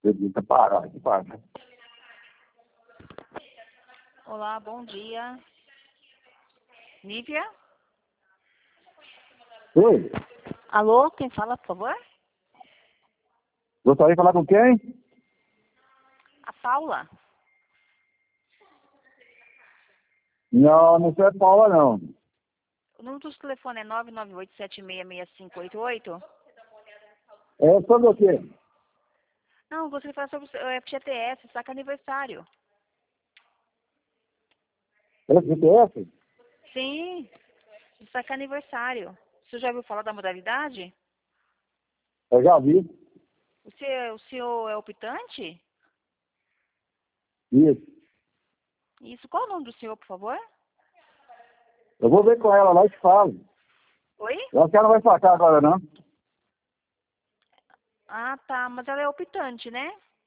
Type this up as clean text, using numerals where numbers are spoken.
Acredita, para. Olá, bom dia. Nívia? Oi, Alô, quem fala, por favor? gostaria de falar com quem? A Paula. Não sou a Paula, não. O número do telefone é 998-766588. É sobre o quê? Não, você fala sobre o FGTS, saca aniversário. É GTS? Sim, saca aniversário. Você já ouviu falar da modalidade? Eu já vi. O senhor é optante? Isso. Isso. Qual é o nome do senhor, por favor? Eu vou ver com ela lá e te falo. Oi? Eu acho que ela não vai sacar agora, não. Ah, tá. Mas ela é optante, né?